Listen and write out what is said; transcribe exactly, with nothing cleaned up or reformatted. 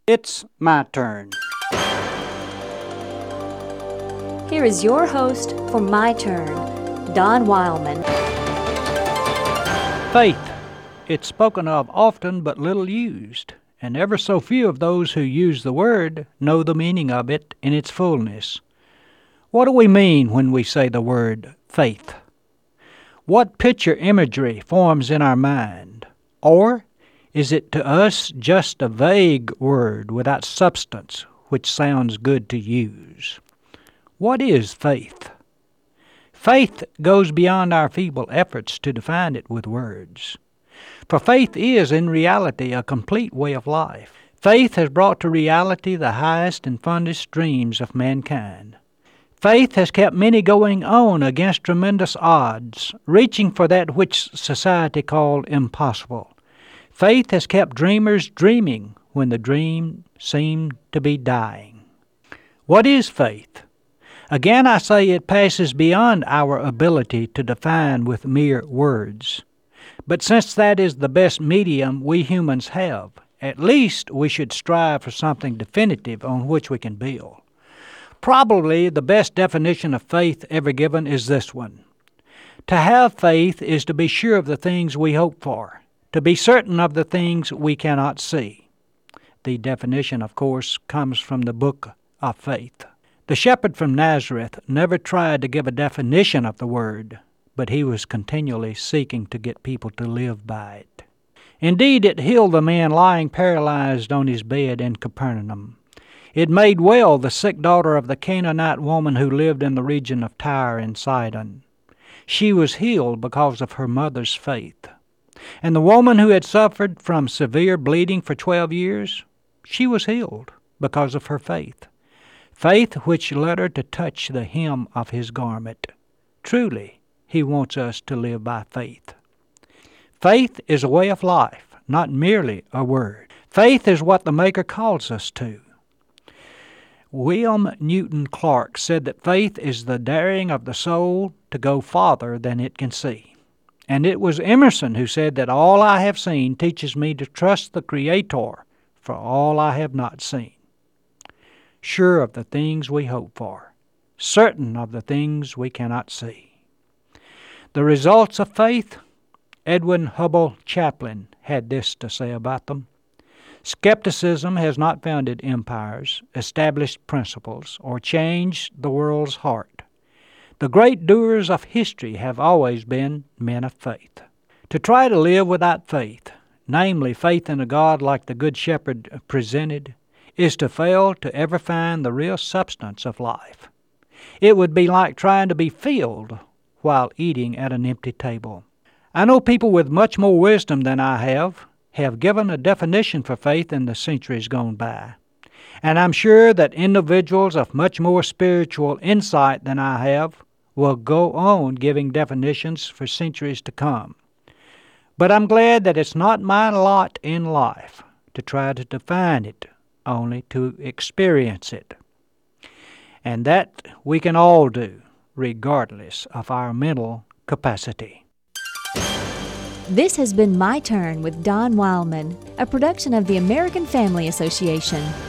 It's my turn. Here is your host for My Turn, Don Wildman. Faith. It's spoken of often but little used, and ever so few of those who use the word know the meaning of it in its fullness. What do we mean when we say the word faith? What picture imagery forms in our mind? Or is it to us just a vague word without substance, which sounds good to use? What is faith? Faith goes beyond our feeble efforts to define it with words. For faith is, in reality, a complete way of life. Faith has brought to reality the highest and fondest dreams of mankind. Faith has kept many going on against tremendous odds, reaching for that which society called impossible. Faith has kept dreamers dreaming when the dream seemed to be dying. What is faith? Again, I say it passes beyond our ability to define with mere words. But since that is the best medium we humans have, at least we should strive for something definitive on which we can build. Probably the best definition of faith ever given is this one. To have faith is to be sure of the things we hope for, to be certain of the things we cannot see. The definition, of course, comes from the Book of Faith. The shepherd from Nazareth never tried to give a definition of the word, but he was continually seeking to get people to live by it. Indeed, it healed the man lying paralyzed on his bed in Capernaum. It made well the sick daughter of the Canaanite woman who lived in the region of Tyre and Sidon. She was healed because of her mother's faith. And the woman who had suffered from severe bleeding for twelve years, she was healed because of her faith. Faith which led her to touch the hem of his garment. Truly, he wants us to live by faith. Faith is a way of life, not merely a word. Faith is what the Maker calls us to. William Newton Clark said that faith is the daring of the soul to go farther than it can see. And it was Emerson who said that all I have seen teaches me to trust the Creator for all I have not seen. Sure of the things we hope for, certain of the things we cannot see. The results of faith, Edwin Hubble Chaplin had this to say about them. Skepticism has not founded empires, established principles, or changed the world's heart. The great doers of history have always been men of faith. To try to live without faith, namely faith in a God like the Good Shepherd presented, is to fail to ever find the real substance of life. It would be like trying to be filled while eating at an empty table. I know people with much more wisdom than I have have given a definition for faith in the centuries gone by. And I'm sure that individuals of much more spiritual insight than I have will go on giving definitions for centuries to come. But I'm glad that it's not my lot in life to try to define it, only to experience it. And that we can all do, regardless of our mental capacity. This has been My Turn with Don Wildman, a production of the American Family Association.